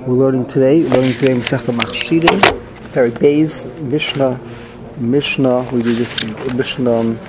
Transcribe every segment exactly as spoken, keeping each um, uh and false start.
We're learning today, we're learning today Masechta Machshirim, Perek Beis, Mishnah, Mishnah, we do this Mishnah, um,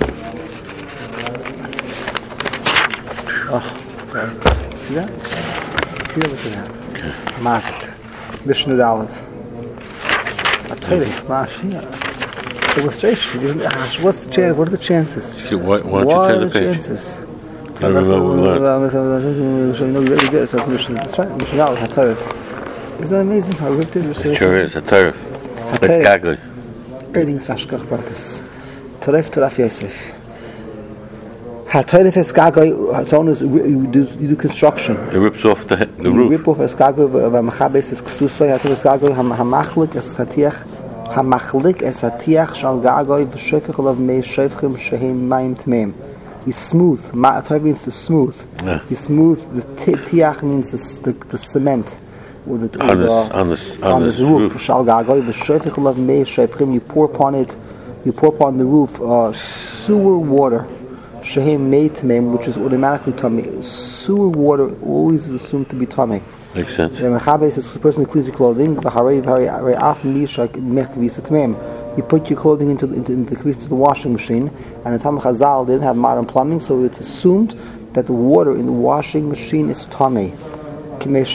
oh, okay. See that? See that? Look at that. Okay. Mazik, Mishnah Dalet. I'll tell you, Mashia. Illustration. What's the chance? What are the chances? Why, why don't what you are turn the the page? chances? I don't know what we learned. That's right, Mishnah Dalet, HaTorah. Isn't that amazing how ripped it is? It sure is. A turf. It's gagly. Everything's Fashkach Pratis. Toref Toraf Yosef. HaToref Esgagoy, its own is, you do, you do construction. It rips off the the you roof. rip off Esgagoy, V'amachabes es Ksusoy, HaToref Esgagoy, Hamachlik es Hatiach, Hamachlik es Hatiach, Shal Gagoy, V'shefech olav mei shefchim shehem mayim tmeim. He's smooth. HaToref means to smooth. Yeah. He's smooth. The Tiach means the, the, the cement. With the, On with this, the, on this, on on this this roof, roof. Shal Gagoy, the shefich olav mei shefchim. You pour upon it, you pour upon the roof uh, sewer water, shehem mei tmeim, which is automatically tummy. Sewer water always is assumed to be tummy. Makes sense. The mechabes is the person who cleans your clothing. V'harei v'harei af mishak mech kvisa tmeim. You put your clothing into into, into the into the washing machine, and the Tam Chazal didn't have modern plumbing, so it's assumed that the water in the washing machine is tummy. And then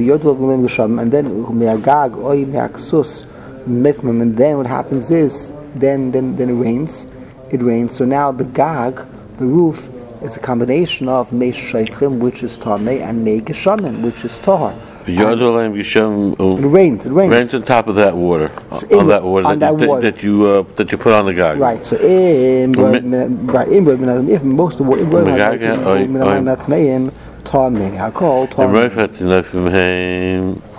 me'agag oy me'aksus mifmim, and then what happens is then then then it rains it rains so now the gag, the roof, is a combination of mei shaychim, which is tamei, and mei geshamim, which is tahar. It rains it rains rains on top of that water, so on that water, on that, that you, water. that you uh, that you put on the gag. Right, so in right in if most of the water Tamei, Hakol, Tamei.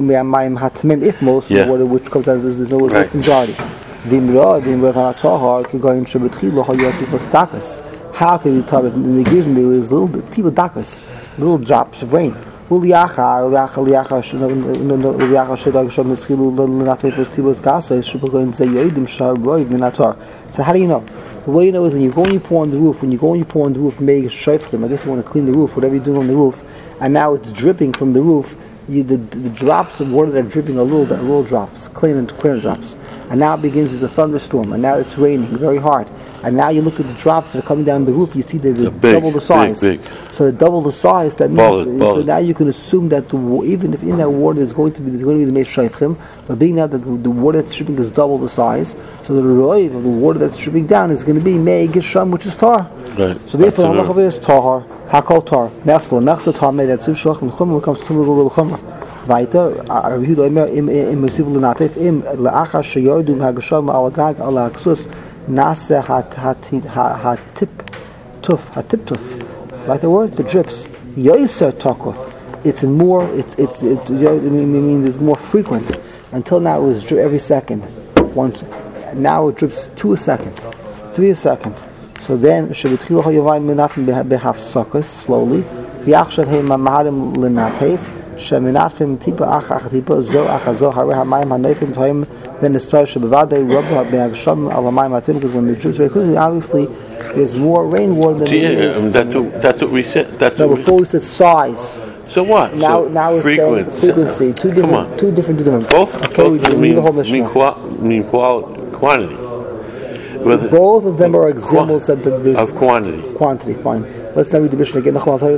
If most of the water which comes out is there's no waste majority. Dimra, Dimra Tahar, could go in Shabbatilo, how you have people stakas. How can you tell it in the given there is little people dakas, little drops of rain. Uliacha, Uliacha, Uliacha, Uliacha, Shadag, Shabbatilo, Lanatif, Tibos Gasway, Shabbat, Zayodim, Sharoy, Minatar. So, how do you know? The way you know is when you go and you pour on the roof, when you go and you pour on the roof, make shayflim, I guess you want to clean the roof, whatever you're doing on the roof, and now it's dripping from the roof, you, the, the drops of water that are dripping are little, little drops, clean and clear drops. And now it begins as a thunderstorm, and now it's raining very hard. And now you look at the drops that are coming down the roof, you see they're, they're big, double the size. Big, big. So they're double the size, that means, Bullet, so bullet. now you can assume that the, even if in that water there's going to be, there's going to be the mei shaychim, but being now that the, the water that's dripping is double the size, so the roiv of the water that's dripping down is going to be mei gesham, which is tar. Right. So therefore, halacha is tahar, hakol tar, mechsel, mechsel tar mei, that suv shalach l'chumra, when it comes to tumur l'chumra. Weiter, Rabbi Yehuda Omer, im im Mesiv l'natif, im la'achar sheyordum hagasham alagag alaksus, nase hat hat hat tip tuf hat tip tuf. Like the word, the drips. Yoiser takuf. It's in more. It's it's it. I mean, it's more frequent. Until now, it was drip every second. Once, now it drips two a second, three a second. So then, shebetchilu hayavayim menafim behaf sokas slowly. V'achshav hey mamarim l'natif. Sheminafim tipa ach ach tipa zo ach zo harei hamayim hanefim toim then the star shebavadei rubba be'agsham al hamayim hatim, because when the drips very quickly, obviously there's more rainwater than See, there is. I mean, that's, what, that's what we said. That's No, what we before we said size. So what? Now, so now it's frequency. frequency. Two different, Come on. two different, two different. Both, Okay, both we of them read mean, the whole mean, Mishnah. qua- mean qual- quantity. Whether, Both of them are examples that there's of quantity. quantity. Fine. Let's now read the Mishnah again.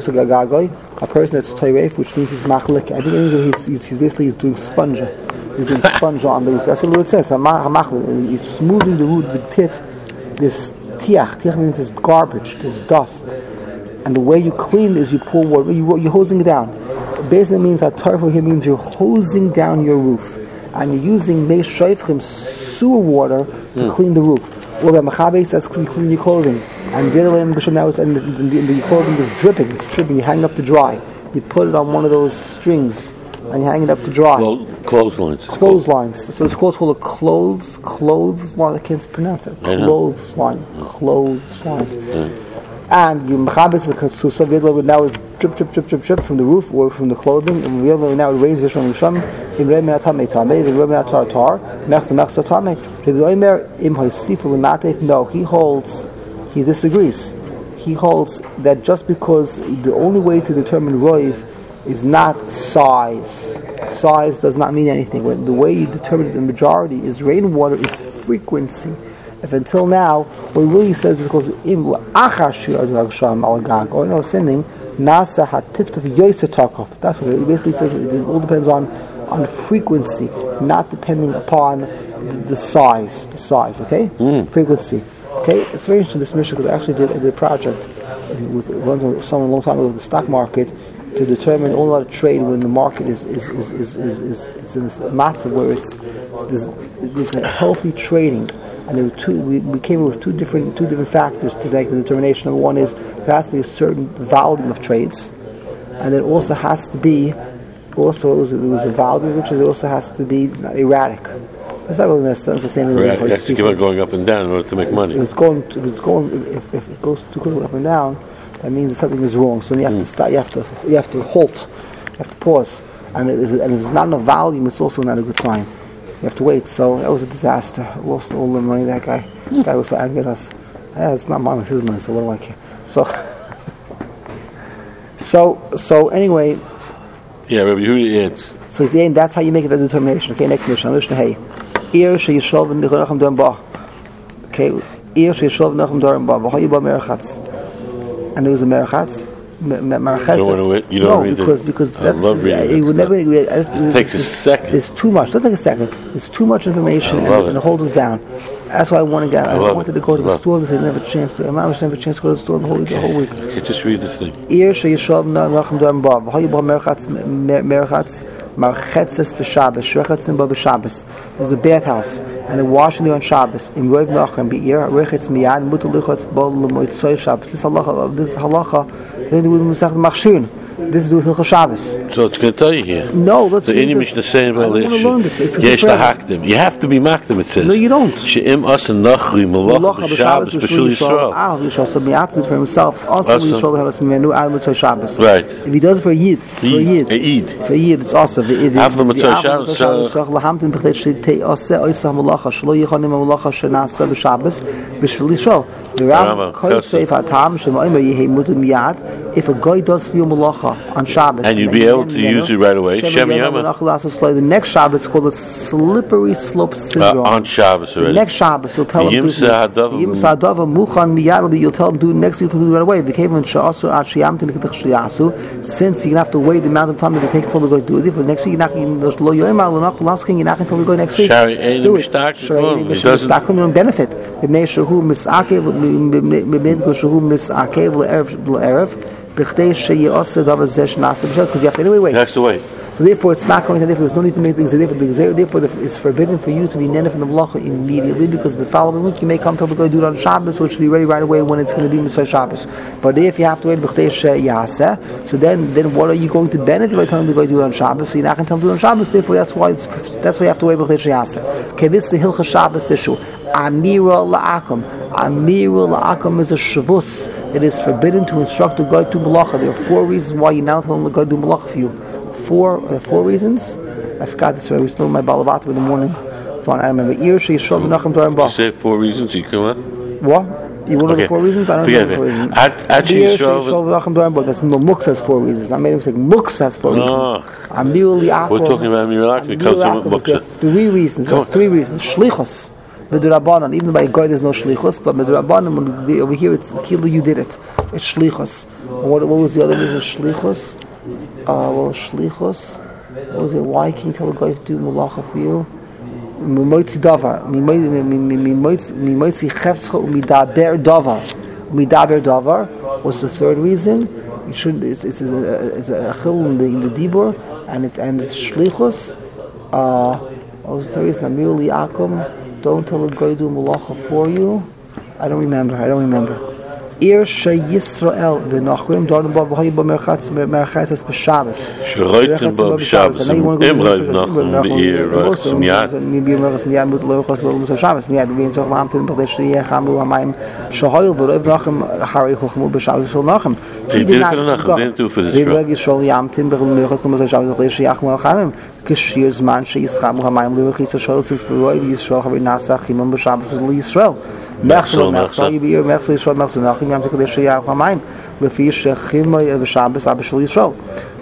A person that's toyreif, which means he's machlik. I think it means that he's, he's, he's basically he's doing sponge. He's doing sponge on the roof. That's what it says. He's smoothing the roof, the tit. This tiach. Tiach means there's garbage, there's dust. And the way you clean is you pour water. You, you're hosing it down. Basically means that tarfo here means you're hosing down your roof. And you're using mei shaychim, sewer water, to mm. clean the roof. Or the machabes, that's clean your clothing. And the other way, now it's, and the, the, the clothing is dripping, it's dripping, you hang it up to dry. You put it on one of those strings, and you hang it up to dry. Clo- clotheslines. Clotheslines. So it's called, called a clothes, clothesline, I can't pronounce it. Clothesline. Clothesline. Yeah. And you machabes, so so the other way now is drip, drip, drip, drip, drip from the roof or from the clothing, and the other way now it rains vishon risham, im rei min atamei tamei, im rei min atar tar, mechs mechs tamei. Rabbi Omer im ha'sifu l'nateif, no, he holds, he disagrees. He holds that just because the only way to determine roiv is not size. Size does not mean anything. When the way you determine the majority is rainwater is frequency. If until now, what really says is because im la'achar shi'ar al gag, or no sending nasa hatiftav yoser takov. That's what it basically says. It all depends on on frequency, not depending upon the, the size. The size, okay? Mm. Frequency. Okay, it's very interesting this mission because I actually did, I did a project with runs someone a long time ago with the stock market to determine all about trade when the market is is is is, is, is it's in this massive where it's, it's there's, there's a healthy trading, and there were two. We, we came up with two different two different factors to make the determination. Number one is there has to be a certain volume of trades, and it also has to be also it was, it was a volume which it also has to be erratic. It's not really necessarily the same thing. Right, it has to keep on going up and down in order to make money. If it's going, if it's going, if, if it goes too quickly up and down, that means something is wrong. So you have mm. to start. You have to, you have to halt. You have to pause. And, it, and if there's not enough volume, it's also not a good sign. You have to wait. So that was a disaster. I lost all the money. That guy, that guy was so angry at us. Yeah, it's not mine; it's his money. So what do I care? So, so, so anyway. Yeah, Rabbi Yehuda adds. So he's saying that's how you make the determination. Okay, next mission. Mishnah Hey. Ir sheyishov v'nicholachem dorim ba. Okay, ir sheyishov v'nicholachem dorim ba. V'hoyi ba merachatz. And there was a merachatz. Merachatz. You don't want to. You don't no, read because the, because I love reading it would never. It, it takes a second. It's too much. Don't take a second. It's too much information, and, and it holds us down. That's why I want to get. I, I wanted it. to go to the store because I didn't have a chance to. I didn't have a chance to go to the store the whole week. The whole week. Okay, just read this thing. Ir sheyishov v'nicholachem dorim ba. V'hoyi ba merachatz merachatz. Marchetzes b'Shabbos, Shrechetzim ba b'Shabbos. There's a bathhouse, and they're washing there on Shabbos. In Roiv Nachem be'ir, Rechetz miyad, Mutar lichotz bo l'moitzoy Shabbos. This halacha, this halacha, they do with Masechet Machshir. This is with Hilchos Shabbos. So it's going to tell you here. No, let's the Inni Mishnah saying about this. Yesh lahakdim. You have to be makdim. It says. No, you don't. She'im asan nachri malacha b'Shabbos b'shul Yisrael. Ah, Yisrael. So Mi'at did for himself. Also, Yisrael has menu ad Motzei Shabbos. Right. If he does it for a Yid, for a Yid, a Yid, for a Yid, it's also the Yid. After Motzei Shabbos, lahamtin b'chlei shetei oseh oisah malacha shlo yichonim malacha shenasa b'Shabbos b'shul Yisrael. The Ram Kol Seif Hatam Shema'im Yehei Mutar Miyad. If a guy does for you malacha on Shabbos, and you'd be able to use it right away. Shem The next Shabbos is called a slippery slope syndrome. Uh, on Shabbos already. The next Shabbos, you'll tell him do it. You'll tell him do it next week to do it right away. Since you're going to have to wait the amount of time that it takes till to go do it. For the next week, you're not going to go do it next week. Do it. It doesn't benefit. Because you have to anyway wait. That's the way. So therefore, it's not going to. There's no need to make things. Therefore, it's forbidden for you to be nenef from the malacha immediately, because the following week you may come till the guy do it on Shabbos, so it should be ready right away when it's going to be Mitzvah Shabbos. But if you have to wait b'chtei sheyaseh, so then then what are you going to benefit by telling the guy to do it on Shabbos? So you're not going to tell him to do it on Shabbos. Therefore, that's why it's that's why you have to wait b'chtei sheyaseh. Okay, this is the Hilchos Shabbos issue. Amira la'akum. Amira la'akum is a shavus. It is forbidden to instruct a guy to malacha. There are four reasons why you now tell him the guy to do malacha for you. Four, uh, four reasons. I forgot this. I was doing my balavatim in the morning. Fine, I remember. Ir she'yishov nachem dorim ba. You say four reasons. You come on. What? You want to okay. know the four reasons? I don't Forget know the four reasons. Actually, Ir she'yishov nachem dorim ba. That's Muk says four reasons. I made him say Muk says four reasons. Amir li'akum. We're talking about Amir li'akum. It comes from Muk. There are three reasons. There are three reasons. Shlichus. Midrabanan. Even by a guy, there's no shlichus, but midrabanan over here, it's kilu. You did it. It's shlichus. What, what was the other reason? Shlichus. Uh, what was shlichus? What was it? Why can you tell a guy to do malacha for you? Mimoitzi davar. Mimoitzi chefscha umidaber davar. Umidaber davar was the third reason. You should. It's, it's a it's a chil in the in the dibur, and it and it's shlichus. Uh, what was the third reason? Amir li'akum. Don't tell a guy to do malacha for you. I don't remember. I don't remember. Ir she Yisrael v'nachrim dorim ba v'hayu ba merchatz merchatzes b'Shabbos. Sheroitim ba b'Shabbos. Im roiv nachrim b'ir roichs miyad. Mi b'ir roichs miyad mut loichos v'lo Shabbos miyad v'yin tzorch v'amtin b'chdesh sheyeh chamu hamayim shehoyel v'roiv nachrim harei chochmu b'Shabbos shel nachrim. He did it for the nachrim. Didn't do it for this. V'reg Yisrael yamtin b'chdesh loichos Shabbos b'chdesh sheyeh chamu hamayim. Kishir zman sheyischamu hamayim loichitz shel since v'roiv Yisrael harei nasa chimon b'Shabbos l'Yisrael. Mechsel, Mechsel, Yibir, Mechsel, Yisrael, Mechsel, Nachim, Yam Tekudesh, Yah, Hamayim, Lefi Shechim, Shabbos, Abba Shel Yisrael.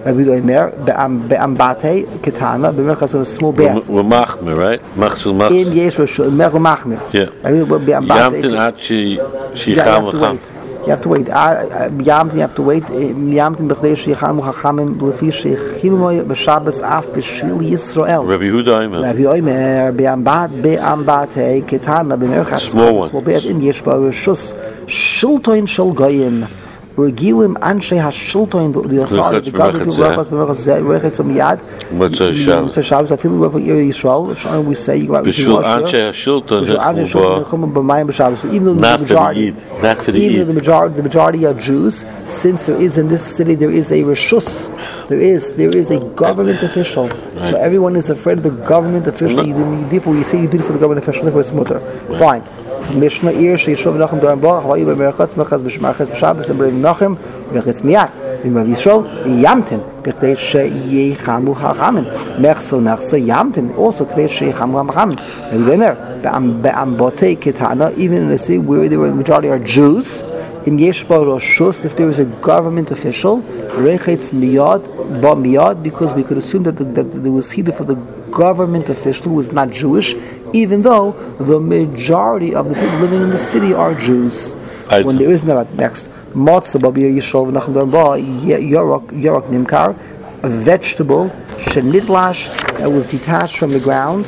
Rabbi Omer be'ambate ketana b'merchas a small bath. We're machmer, right? Machzul machzul. Im yesh mer machmer. Yeah. Yamtin at she she cham. You have to wait. Yamtin, you have to wait. Yamtin b'chdei sheichamu chachamim l'fi sheichimoy b'Shabbos af b'shil Yisrael. Rabbi Yehuda Omer. Rabbi Omer be'ambat be'ambate ketana b'merchas small one. Small bath. Im yesh b'reshus shiltoin shel goyim. Regilim anshe hashiltoin the authority the government workers b'merchas rechetz miyad. Motzei Shabbos. Motzei Shabbos. I feel we have Yisrael. We say you go out to B'shul anshe hashiltoin. Even though the majority, not for the even though the majority, the majority are Jews, since there is in this city there is a reshus, there is there is a government official. Right. So everyone is afraid of the government official. You do, you do for you say you do it for the government official, therefore it's mutter. Fine. Mishnah Ir Sheishuv Nachem Doran Barach Vayi B'Merchatz Merchatz B'Shmarchatz B'Shabbos and B'Rev Nachem Merchatz Miyat B'Rav Yisrael Yamtin B'Chdei Sheyechamu Chachamim Mechsel Mechsel Yamtin also Chdei Sheyechamu Chachamim and Vemer Be'ambotei Ketana even in a city where the majority are Jews in Yesh Ba Roshus if there is a government official Rechetz Miyad Ba Miyad because we could assume that, the, that there was heeded for the government official who was not Jewish, even though the majority of the people living in the city are Jews. I when do. There is no next Matzah Babi Yisrael v'Nachem Doran Ba Yorok Yorok Nimkar, a vegetable shenidlash that was detached from the ground.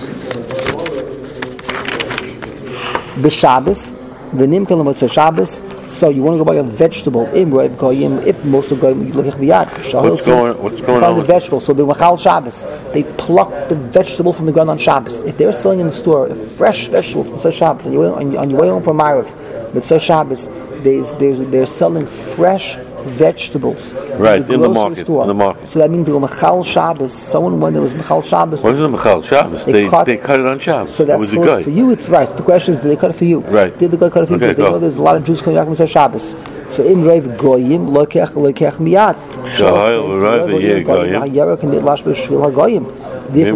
B'Shabbos v'Nimkar l'Motzei Shabbos. So you want to go buy a vegetable if most of goyim you look at biyad. What's going? What's going find on? The vegetable. So the machal Shabbos, they pluck the vegetable from the ground on Shabbos. If they're selling in the store a fresh vegetable from Shabbos, on your, on your way home from Ma'ariv, but Shabbos, there's, there's, they're selling fresh vegetables. Right, in the, in the market. Store. In the market. So that means they go machal Shabbos. Someone when there was machal Shabbos. What is the machal Shabbos? They, they, cut, they cut it on Shabbos. So that's for, for you. It's right. The question is, did they cut it for you? Right. Did the guy cut it for okay, you? Because they know there's a lot of Jews coming back from Shabbos. So in Rav Goyim lokech lokech miyad. Shahayil Rav Goyim. Hayarek and Nidlash b'Shvil HaGoyim. Then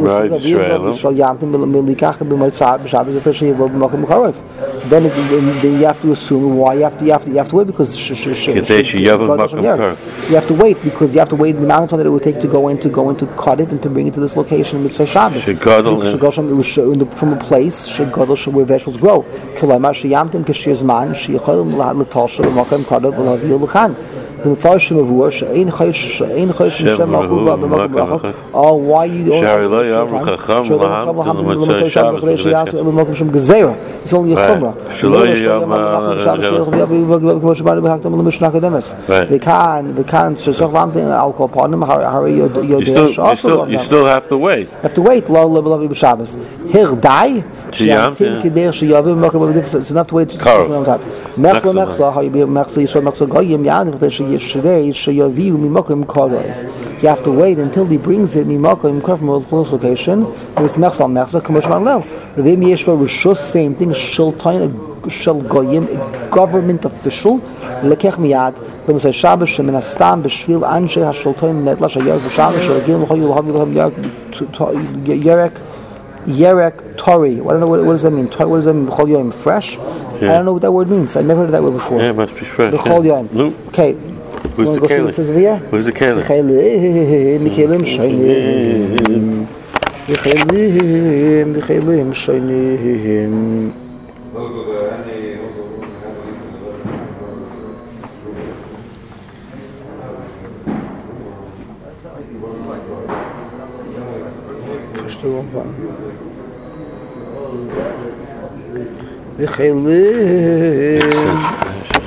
you have to assume why you have to you have to you have to wait because you have to wait because you have to wait the amount of time that it would take to go in to go in to cut it and to bring it to this location with Shabbos. From a place where vegetables grow. The Mepharshim of War, Shein Chosh, Shein Chosh, Shem Malchuva, B'Makom Brachot. Oh, why you don't? It's only a chumrah. They can, they can. So so something alcohol upon them. How you you still you still have to wait. Have to wait. Lo lo lo b'Shabbos. Here die. It's enough to wait. Mechla mechla. How you be mechla? You saw mechla goyim yanim. You have to wait until he brings it from a close location. It's mechsal mechsal commercial level. Revim yeshva rishus same thing. Shiltain shel goyim a government official. Lekech miyad. L'musay Shabbos shemenastam b'shvil anshe hashiltain netla shayarek b'Shabbos sheragil l'choyul havilam yarek yarek tori. I don't know what, what does that mean. What does that mean? B'chol yom fresh. Yeah. I don't know what that word means. I never heard that word before. Yeah, it must be fresh. B'chol yom. Nope. Okay. Who's the Kalim? Who's the Kalim? Kalim, Kalim, Shainim. Kalim, Kalim, Shainim. Push the wrong button. Kalim.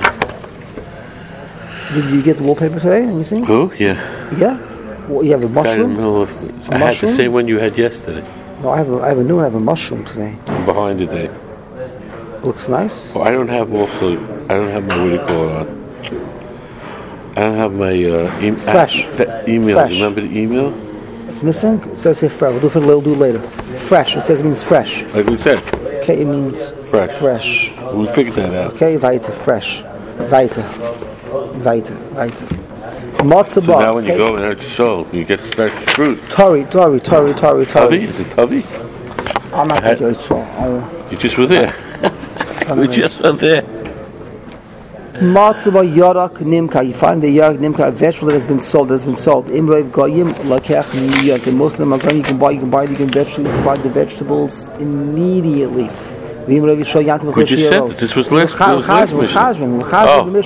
Did you get the wallpaper today? Anything? Oh, yeah. Yeah? Well, you have a mushroom? I, know if, I had the same one you had yesterday. No, I have a, I have a new, I have a mushroom today. I'm behind today. Looks nice. Well, I don't have also, I don't have my, what do you call it on? I don't have my uh, e- Fresh. Uh, email. Fresh. Remember the email? It's missing? It says here fresh. We'll do it, for, we'll do it later. Fresh. It says it means fresh. Like we said. Okay, it means fresh. Fresh. We figured that out. Okay, weiter. Fresh. Weiter. Weiter, weiter. Matzah. So now when you go in there to show, you get fresh fruit. Tori, tori, tori, tori, tori. Tavi? Is it Tavi? I'm not going to You just were there. You just were there. Matzah yarak nimka. You find the yarak nimka, a vegetable that has been sold. That has been sold. Imrev goyim lakech miyat. The Muslim are going. You can buy. You can buy. You can vegetable. You can buy the vegetables immediately. We just said that this was less. Chazrin. Chazrin. The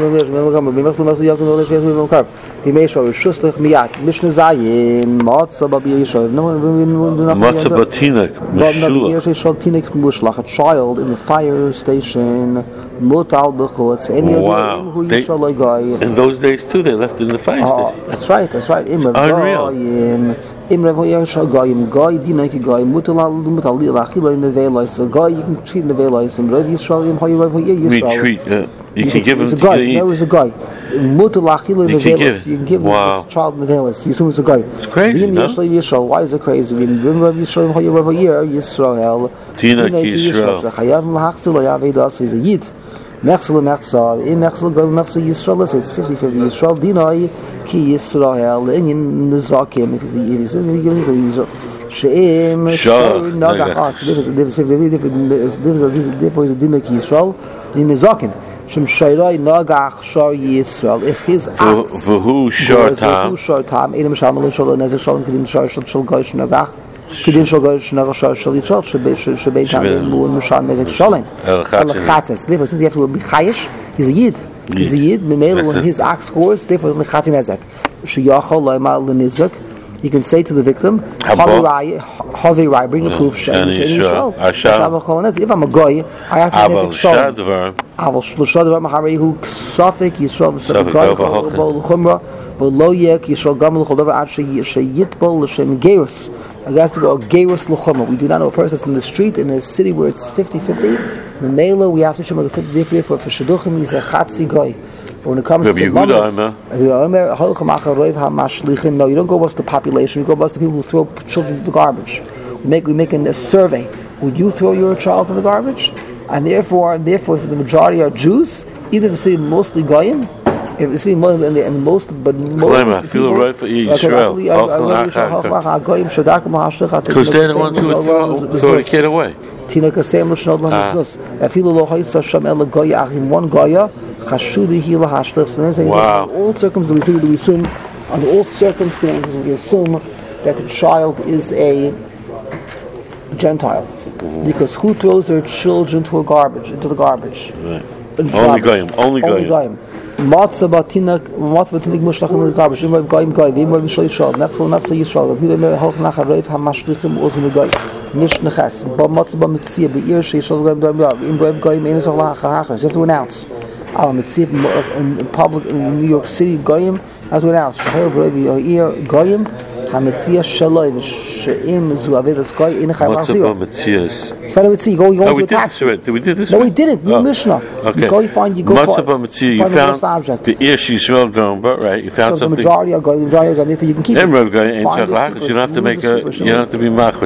Mishnah. The Mishnah is shustach miyat. Mishnah zayin. Matzah b'yishav. Matzah b'tinek. Mishulach. A child in the fire station. Mutal b'chutz. Any wow. who you shall like guy. In those days too, they left in the fire oh, station. That's right. That's right. Unreal. Imrev hoyashal goyim goy dinaki goy mutal mutal lachila in the veilais. So goy you can treat in the veilais. Imrev Yisrael im hoyev hoyev Yisrael. Treat. Uh, you, you can give him. It's a guy. There was a guy. Mutal lachila in the veilais. You can give wow. this child in the veilais. You assume it's a guy. It's crazy. No? Yisrael. Why is it crazy? Imrev Yisrael im hoyev hoyev Yisrael. Dinaki Yisrael. Chayav lahachzil yavedas is a yid. Mechsel Mechsel, in Mechsel go Mechsel Yisrael. Let's say it's fifty-fifty Yisrael. Dinai ki Yisrael in Nezakim. If it's the if it's the Yisrael. Sheim Sheim Nagach. There's there's fifty different. There's there's a Dinai ki Yisrael in Nezakim. Shem Sheirai Nagach Shar Yisrael. If his acts for who short time, who short time. Inim Shamal Shalom Nezer Shalom Kedim Shar Shal Shal Gosh Nagach. Kedin shal gosh never shal shal yitchal shebei shebei tamim lu mishal mezek shalom. El chatzes. Therefore, since you have to be chayish, he's a yid. He's a yid. Memela when his axe scores, therefore it's lechatzi nezek. Sheyachol loymal lenizek. You can say to the victim, Havi Rai, bring a proof. Shani Yisrael. Asham. If I'm a goy, I have to nezek shalom. Aval shloshadavar mahari hu safek Yisrael v'safek goy v'ol chumra v'lo yek Yisrael gam l'chodavar ad sheyitbol l'shem gerus. I has to go gerus l'chumra. We do not know a person that's in the street in a city where it's fifty-fifty. The mela we have to show like fifty-fifty for for shidduchim he's a chatzi goy. But when it comes to mamas, no, you don't go what's the population. You go what's the people who throw children in the garbage. We make we make a survey. Would you throw your child in the garbage? And therefore, therefore, if the majority are Jews, either the city mostly goyim, if the city and, the, and most, but most feel right for Israel. Because they're the ones who would throw, throw the kid away. One goya. Wow. All circumstances we assume, under all circumstances we assume that the child is a Gentile, because who throws their children to a garbage into the garbage? Right. Only goyim. Only goyim. Matzah batinak, matzah batinak mushlach in the garbage. Imay goyim goyim. Imay mishloy yisrael. Nechsel nechsel yisrael. Imay imay halch nachar reif hamashlichim ozim goyim. Nish neches. Ba matzah ba mitzia beir sheishal goyim goyim goyim. Imay goyim eines olach hachas. You have to announce. Al mitzia in public in New York City goyim has to announce. Shahel goyim yair goyim. Hamitzia shaloi v'sheim zu avedas goy in chayv l'chzir. What's about mitzias? So mitzia, you go, you go oh, into a taxi. Did we do this? No, we didn't. You oh. Mishnah. Okay. You go, you find, you go What's for, about mitzia? You find found the, the ear Yisrael going, but right, you found so something. The majority are going, the majority are going. Therefore, you can keep it. Emrod going in tzachach. You don't have to make a. You don't have to be machmas.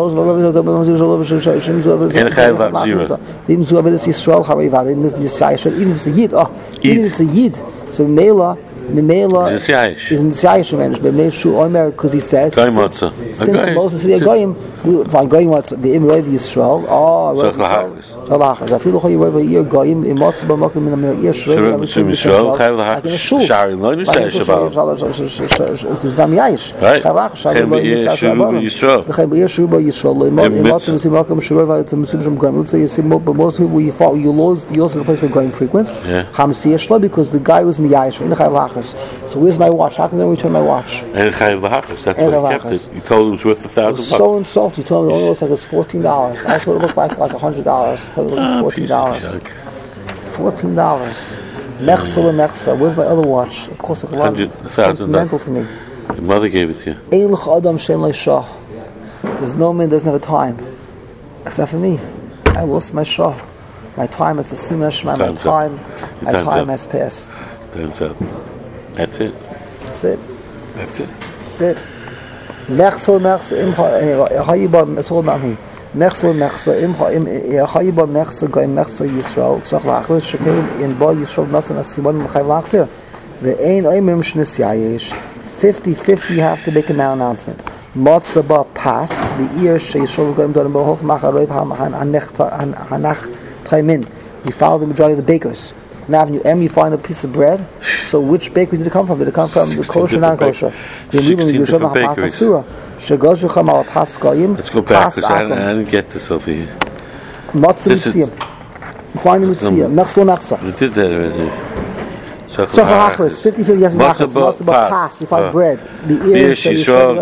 In chayv l'chzir. Even zu avedas Yisrael harivad in this Yisrael. Even if it's a yid, oh, even if it's a yid. So Mela. Mimela is in Shayish managed, but Meshu Omer because he says since, since Moses said Goyim, fine Goyim what's the Imrev Yisrael. Oh, Shalachas. I feel like you were here Goyim in Matzah b'makom in the Ear Shreim. Yisrael Chayv l'Hachas Shari Lo Yisrael Shabbat. Because Dam Yayish. Right. Chayv Yisrael. Chayv Yisrael Yisrael. In Matzah b'makom Shreim it's a Muslim Goyim. Let's say you see most people you follow you lose you also the place where Goyim frequent. Hamsi Yishla because the guy was Miyayish in the Chayv. So where's my watch? How can I return my watch? And Chayav l'Hachas. That's why he kept it. You told him it was worth a thousand bucks. So insulting. You told me it only looks like it's fourteen dollars. I thought it looked like like a hundred dollars. Told me it looked fourteen dollars. Fourteen dollars. Mechsel and Mechsel. Where's my other watch? Of course, it's a lot. Sentimental to me. Your mother gave it to you. Ein l'ch adam shein lo shah. There's no man doesn't have a time, except for me. I lost my shah. My time is a simon shema. My time, my time has passed. Time's up. That's it. That's it. That's it. That's it. Mechsel, Mechsel, Imcha, Hayiba, Mechsel, Mechsel, Mechsel, Mechsel, Imcha, Hayiba, Mechsel, Goy, Mechsel, Yisrael, Tzach Lachlis, Shekein, in Ba Yisrael, Nasan, Asiman, Mechayv Lachzir. The Ein Oimim Shnis Yayish, fifty-fifty you have to make an announcement. Matzah Ba Pas, the ear, Sheyisrael, Goyim, Dorim, Bohof, Macharev, Hanach, Taimin. We follow the majority of the bakers. an avenue M, you find a piece of bread. So which bakery did it come from? Did it come from the kosher, non-kosher? sixteen different bakeries. Let's go backwards. I, I didn't get this over here. Matzah Mitziyah. You find the Mitziyah. Mechslo Mechsa. We did that already. Sochel Achris, fifty fifty, yes, Machas, Matzah Pas, you find bread. The ears, so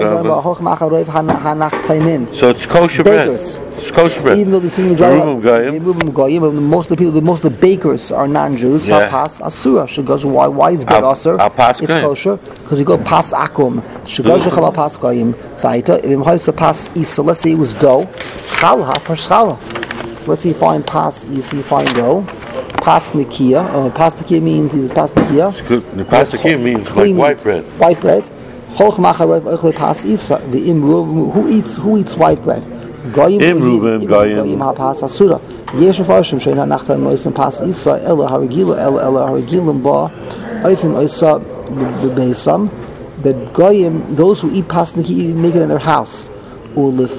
it's kosher bread. It's kosher bread. Even though the single majority, most of the people, most of the bakers are non-Jews. Yeah. Pas Asura. Shegaz, why? Why is bread Asur? It's kosher because you go Pas Akum. Shegaz Shechala Pas Goyim. Vaita. If you Pas Isa, let's say it was dough. Chalha for Chalha. Let's see, you find Pas Isa, you find dough. Pas Nikia. Uh, pas Nikia means is Pas Nikia. The Pas Nikia means like white bread. White bread. Who eats who eats white bread? Goyim Reuven Goyim ha Pas Asura. Yesh Farshim Sheina Nachtan Moisen Pas Isa Ella Harigila Ella Ella Harigilim Ba Oifim Oisa Beisam. The Goyim, those who eat Pas Nikia, make it in their house. Because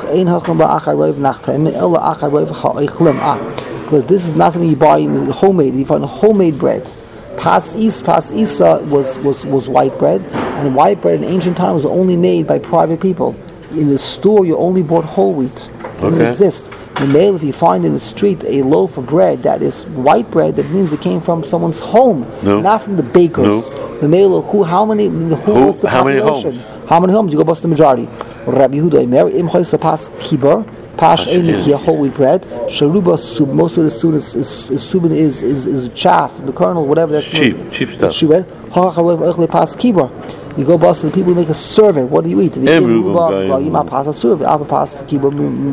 this is not something you buy in the homemade. You find homemade bread. Pas Is, Pas Isa was, was, was white bread, and white bread in ancient times was only made by private people. In the store, you only bought whole wheat. It didn't okay. exist. The mail, if you find in the street a loaf of bread that is white bread, that means it came from someone's home, no. not from the bakers. No. The mail, who, how many, who, who what's the how many population? homes? How many homes? You go bust the majority. Rabbi Yehuda Omer, im choysa pas kibar, pash enikia whole wheat bread. Sharuba sub, most of the soon is is is, is is is chaff, the kernel, whatever that's cheap, no, cheap stuff. Cheap bread. Pas kibar. You go bust the people who make a servant. What do you eat? The Ima pas a servant. Apa pas kibar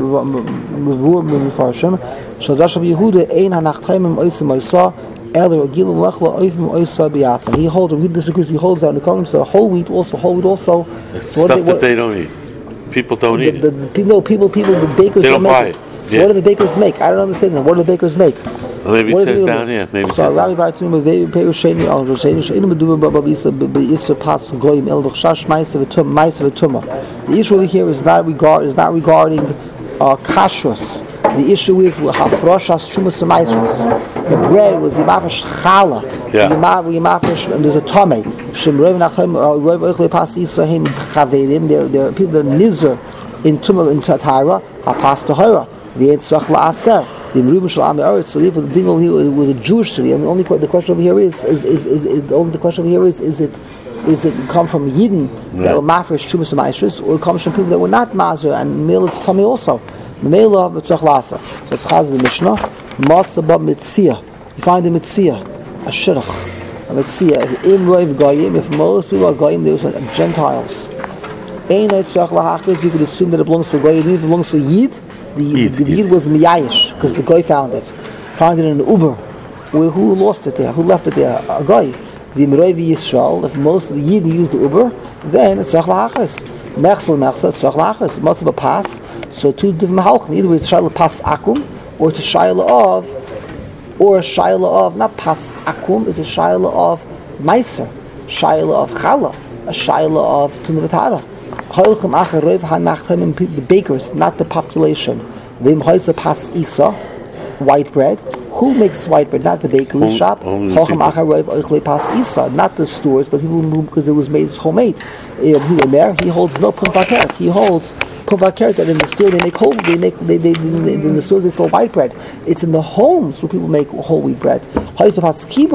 mevur mefarshim. Shadash Rabbi Yehuda ein hanachtaimim oisim oisa. He holds, he disagrees, he holds out, and it comes to whole wheat also, whole wheat also. So stuff they, what, that they don't eat. People don't the, eat the, it. The, no, people, people, the bakers they don't, don't buy make it. it. Yeah. So what do the bakers make? I don't understand that. What do the bakers make? Well, maybe it says down here. Maybe so Rabbi Barton, Rabbi Sheni, Al Rosheni, Sheni Meduva Baba Bisa, Bisa Pas Goyim El V'Chash Ma'aser V'Tum Ma'aser V'Tumah. The issue over here is not regard is not regarding uh, kashrus. The issue is hafroshas shumas u'maisros. The bread was yimafish chala. Yeah. Yimafish, and there's a tomei. Shem roiv nachem roiv oichle pas yisrahem chaverim. There, there are people that are nizer in tumah in tatara hapas tahara. The etzach la'aser. The meruba shel am ha'aretz. So therefore, the thing over here with a Jewish city. And the only the question over here is is is is, is the only the question over here is is it. Is it come from Yidden yeah. that were mafresh shumas u'maisros, or it comes from people that were not mazer and male it's tummy also? The Mela of Tzach Lasa. So it's Chaz the Mishnah. Matzah ba Mitziyah. You find the Mitziyah, a Shirach, a Mitziyah. Im Roiv Goyim, if most people are Goyim, they are Gentiles. Ein Tzach Lahachris, you could assume that it belongs to Goyim. If it belongs to Yid, the Yid, the, the Yid was Miyayish, because the Goy found it. Found it in an Uber. Well, who lost it there? Who left it there? A Goy. The Roiv Yisrael, if most of the Yid used the Uber, then it's Tzach Lahachris. Mechsel Mechsel, Tzach Lahachris. Matzah ba Pas. So two different halachim. Either it's shayla pas akum, or it's a shayla of, or a shayla of not pas akum. It's a shayla of meiser, shayla of chala, a shayla of tumavatara. Halachim acharev hanachtem, the bakers, not the population. Vim ha'isa pas isa, white bread. Who makes white bread? Not the bakery Home, shop. Halachim acharev oichle pas isa, not the stores, but people who because it was made homemade. He holds no pumpakert. He holds. That in the store they make whole they make they, they, they, they in the stores they sell white bread. It's in the homes where people make whole wheat bread. We follow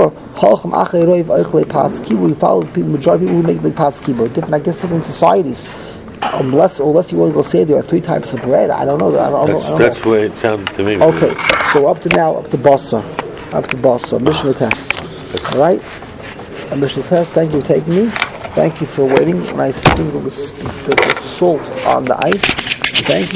the majority of people who make the pas kibbur. Different, I guess, different societies. Unless, unless you want to go say there are three types of bread. I don't know. I don't, that's I don't that's know. where it sounded to me. Okay, so up to now, up to Basa, up to Basa, Mishnah test. All right, a Mishnah test. Thank you for taking me. Thank you for waiting when I sprinkled the, the, the salt on the ice. Thank you.